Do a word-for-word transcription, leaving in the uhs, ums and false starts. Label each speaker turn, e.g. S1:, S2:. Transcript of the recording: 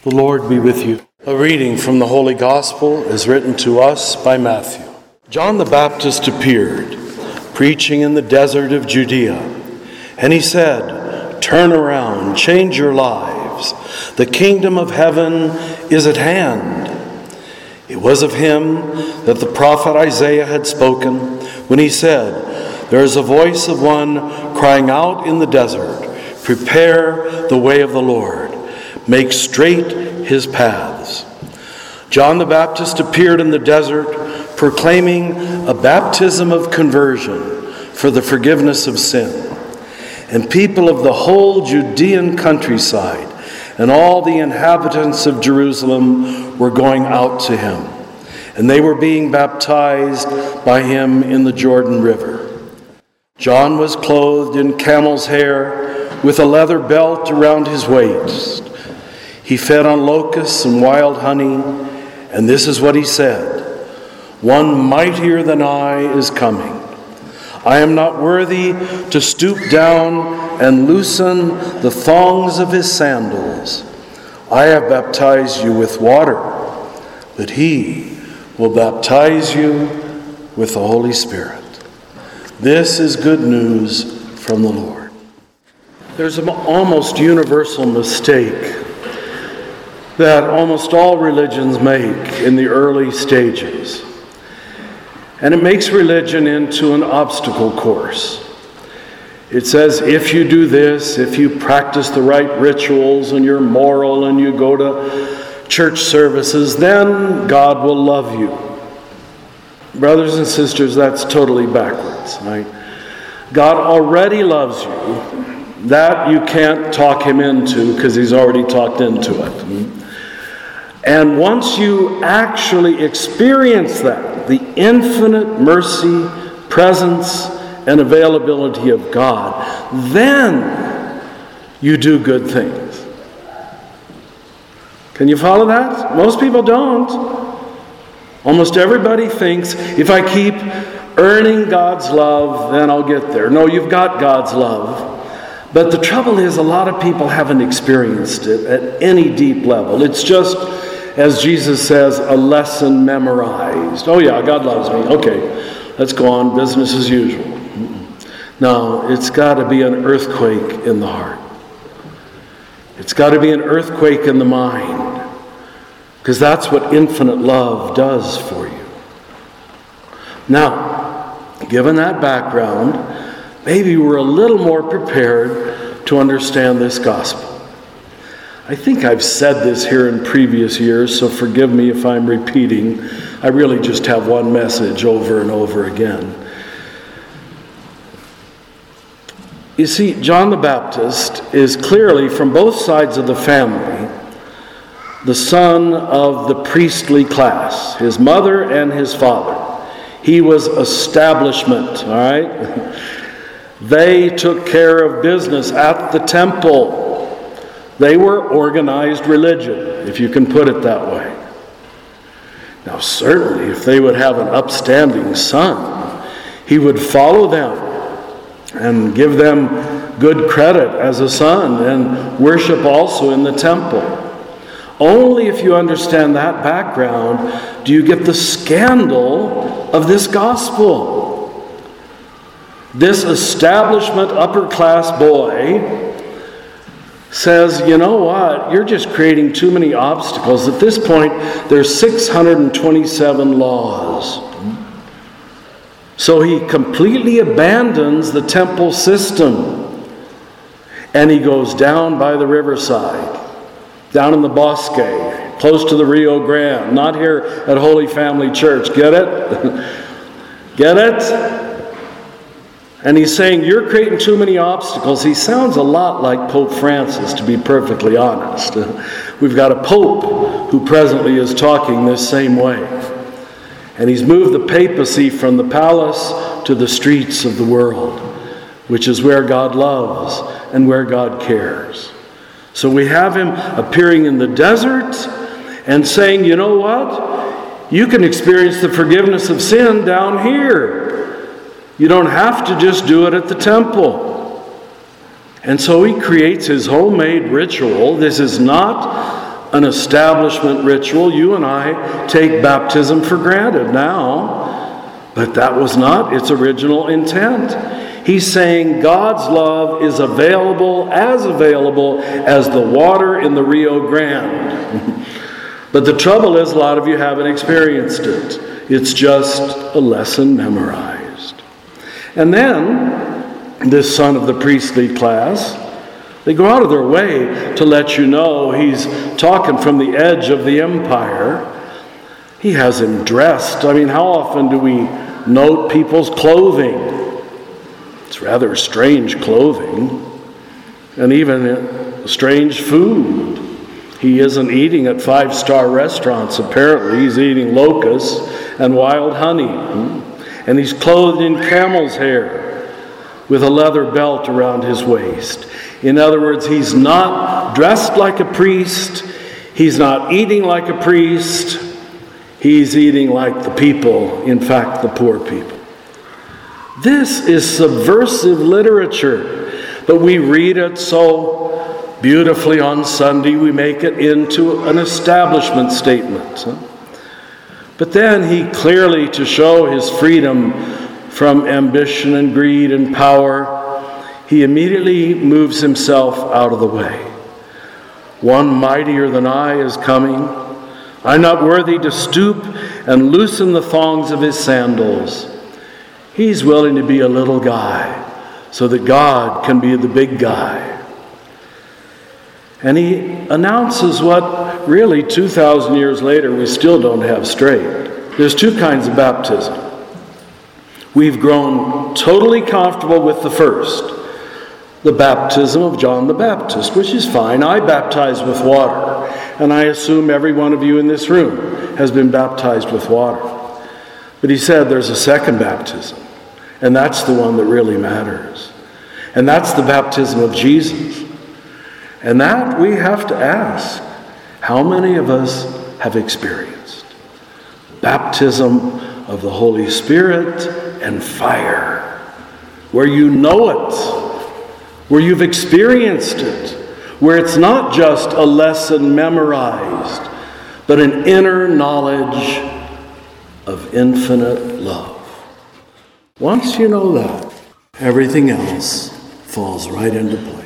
S1: The Lord be with you. A reading from the Holy Gospel is written to us by Matthew. John the Baptist appeared, preaching in the desert of Judea. And he said, "Turn around, change your lives. The kingdom of heaven is at hand." It was of him that the prophet Isaiah had spoken when he said, "There is a voice of one crying out in the desert, prepare the way of the Lord. Make straight his paths." John the Baptist appeared in the desert, proclaiming a baptism of conversion for the forgiveness of sin. And people of the whole Judean countryside and all the inhabitants of Jerusalem were going out to him. And they were being baptized by him in the Jordan River. John was clothed in camel's hair with a leather belt around his waist. He fed on locusts and wild honey, and this is what he said, "One mightier than I is coming. I am not worthy to stoop down and loosen the thongs of his sandals. I have baptized you with water, but he will baptize you with the Holy Spirit." This is good news from the Lord. There's an almost universal mistake that almost all religions make in the early stages. And it makes religion into an obstacle course. It says, if you do this, if you practice the right rituals and you're moral and you go to church services, then God will love you. Brothers and sisters, that's totally backwards, right? God already loves you. That you can't talk him into because he's already talked into it. And once you actually experience that, the infinite mercy, presence, and availability of God, then you do good things. Can you follow that? Most people don't. Almost everybody thinks, if I keep earning God's love, then I'll get there. No, you've got God's love. But the trouble is, a lot of people haven't experienced it at any deep level. It's just, as Jesus says, a lesson memorized. Oh yeah, God loves me. Okay, let's go on, business as usual. No, it's got to be an earthquake in the heart. It's got to be an earthquake in the mind. Because that's what infinite love does for you. Now, given that background, maybe we're a little more prepared to understand this gospel. I think I've said this here in previous years, so forgive me if I'm repeating. I really just have one message over and over again. You see, John the Baptist is clearly, from both sides of the family, the son of the priestly class, his mother and his father. He was establishment, all right? They took care of business at the temple. They were organized religion, if you can put it that way. Now, certainly, if they would have an upstanding son, he would follow them and give them good credit as a son and worship also in the temple. Only if you understand that background do you get the scandal of this gospel. This establishment upper class boy says, you know what, you're just creating too many obstacles. At this point, there's six hundred twenty-seven laws. So he completely abandons the temple system. And he goes down by the riverside, down in the Bosque, close to the Rio Grande, not here at Holy Family Church. Get it? Get it? And he's saying, you're creating too many obstacles. He sounds a lot like Pope Francis, to be perfectly honest. We've got a pope who presently is talking this same way. And he's moved the papacy from the palace to the streets of the world, which is where God loves and where God cares. So we have him appearing in the desert and saying, you know what? You can experience the forgiveness of sin down here. You don't have to just do it at the temple. And so he creates his homemade ritual. This is not an establishment ritual. You and I take baptism for granted now, but that was not its original intent. He's saying God's love is available, as available as the water in the Rio Grande. But the trouble is, a lot of you haven't experienced it. It's just a lesson memorized. And then, this son of the priestly class, they go out of their way to let you know he's talking from the edge of the empire. He has him dressed. I mean, how often do we note people's clothing? It's rather strange clothing, and even strange food. He isn't eating at five-star restaurants, apparently. He's eating locusts and wild honey. And he's clothed in camel's hair with a leather belt around his waist. In other words, he's not dressed like a priest. He's not eating like a priest. He's eating like the people, in fact, the poor people. This is subversive literature, but we read it so beautifully on Sunday, we make it into an establishment statement. But then he clearly, to show his freedom from ambition and greed and power, he immediately moves himself out of the way. One mightier than I is coming. I'm not worthy to stoop and loosen the thongs of his sandals. He's willing to be a little guy so that God can be the big guy. And he announces what really two thousand years later we still don't have straight. There's two kinds of baptism. We've grown totally comfortable with the first, the baptism of John the Baptist, which is fine. I baptize with water, and I assume every one of you in this room has been baptized with water. But he said there's a second baptism, and that's the one that really matters. And that's the baptism of Jesus. And that we have to ask, how many of us have experienced? Baptism of the Holy Spirit and fire, where you know it, where you've experienced it, where it's not just a lesson memorized, but an inner knowledge of infinite love. Once you know that, everything else falls right into place.